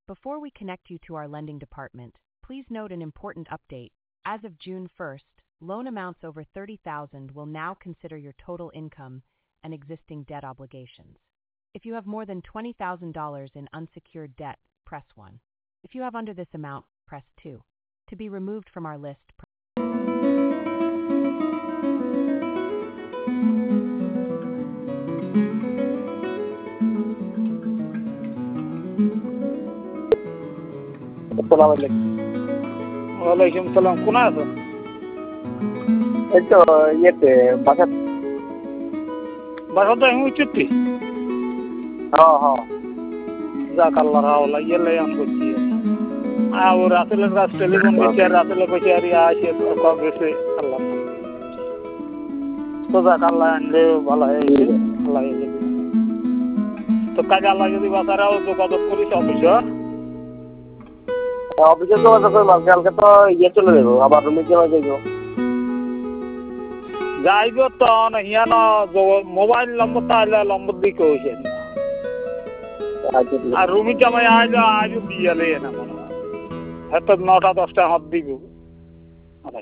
Before we connect you to our lending department, please note an important update. As of June 1st, loan amounts over $30,000 will now consider your total income and existing debt obligations. If you have more than $20,000 in unsecured debt, press 1. If you have under this amount, press 2. To be removed from our list, ওয়ালাইকুম সালাম। কোন আছো? এই তো ইয়েতে বাসা। বাসা তো আমি উচিত। হ্যাঁ যাক আল্লাহ রাওলা ইয়েলে আম করছি। আর রাসেলের কাছ টেলিফোন দিচ্ছে, আর রাসেলে কইছে আর আসে কংগ্রেসে। আল্লাহ তো যাক আল্লাহ আনলে ভালো হয়ে গেছে। আল্লাহ তো কাজে আল্লাহ যদি বাসারাও যোগাযোগ করিস অফিসে। অফিসে যোগাযোগ করলাম, কালকে তো ইয়ে চলে যাবো, আবার রুমে জমা যাইব। যাইব তো হিয়ান মোবাইল নম্বর তাহলে নম্বর দিকে হয়েছে আর রুমি জামাই আজ দিয়ে না মনে হয়, হয়তো 9টা 10টা হাত দিব।